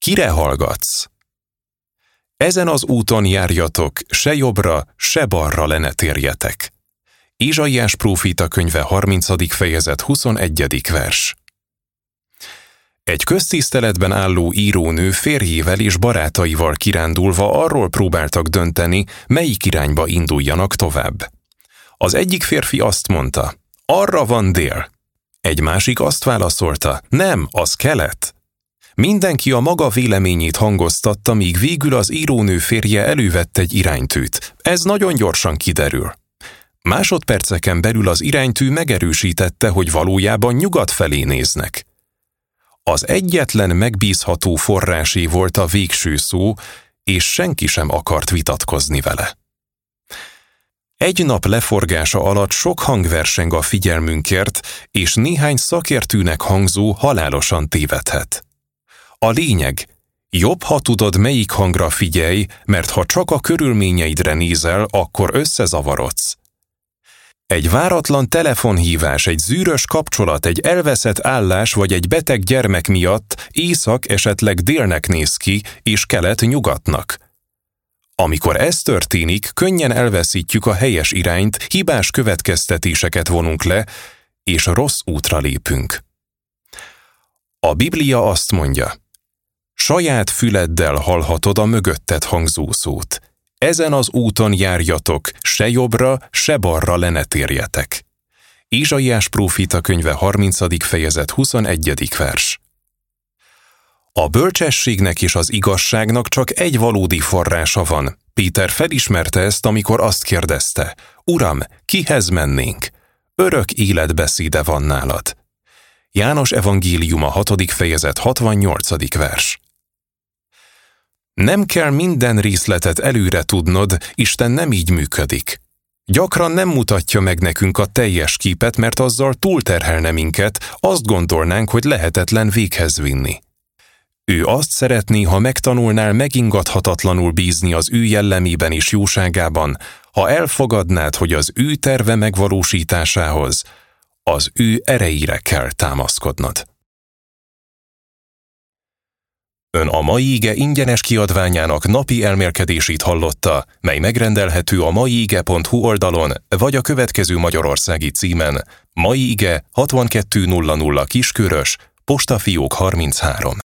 Kire hallgatsz? Ezen az úton járjatok, se jobbra, se balra le ne térjetek. Ézsaiás próféta könyve 30. fejezet 21. vers. Egy köztiszteletben álló írónő férjével és barátaival kirándulva arról próbáltak dönteni, melyik irányba induljanak tovább. Az egyik férfi azt mondta, arra van dél. Egy másik azt válaszolta, nem, az kelet. Mindenki a maga véleményét hangoztatta, míg végül az írónő férje elővett egy iránytűt. Ez nagyon gyorsan kiderül. Másodperceken belül az iránytű megerősítette, hogy valójában nyugat felé néznek. Az egyetlen megbízható forrásé volt a végső szó, és senki sem akart vitatkozni vele. Egy nap leforgása alatt sok hang verseng a figyelmünkért, és néhány szakértőnek hangzó halálosan tévedhet. A lényeg, jobb, ha tudod, melyik hangra figyelj, mert ha csak a körülményeidre nézel, akkor összezavarodsz. Egy váratlan telefonhívás, egy zűrös kapcsolat, egy elveszett állás vagy egy beteg gyermek miatt észak esetleg délnek néz ki, és kelet nyugatnak. Amikor ez történik, könnyen elveszítjük a helyes irányt, hibás következtetéseket vonunk le, és rossz útra lépünk. A Biblia azt mondja, saját füleddel hallhatod a mögötted hangzó szót. Ezen az úton járjatok, se jobbra, se balra le ne térjetek. Ézsaiás próféta könyve 30. fejezet 21. vers. A bölcsességnek és az igazságnak csak egy valódi forrása van. Péter felismerte ezt, amikor azt kérdezte, Uram, kihez mennénk? Örök életbeszéde van nálad. János evangéliuma 6. fejezet 68. vers. Nem kell minden részletet előre tudnod, Isten nem így működik. Gyakran nem mutatja meg nekünk a teljes képet, mert azzal túlterhelne minket, azt gondolnánk, hogy lehetetlen véghez vinni. Ő azt szeretné, ha megtanulnál megingathatatlanul bízni az ő jellemében és jóságában, ha elfogadnád, hogy az ő terve megvalósításához az ő erejére kell támaszkodnod. Ön a Mai Ige ingyenes kiadványának napi elmélkedését hallotta, mely megrendelhető a maiige.hu oldalon, vagy a következő magyarországi címen: Mai Ige 6200 Kiskörös, postafiók 33.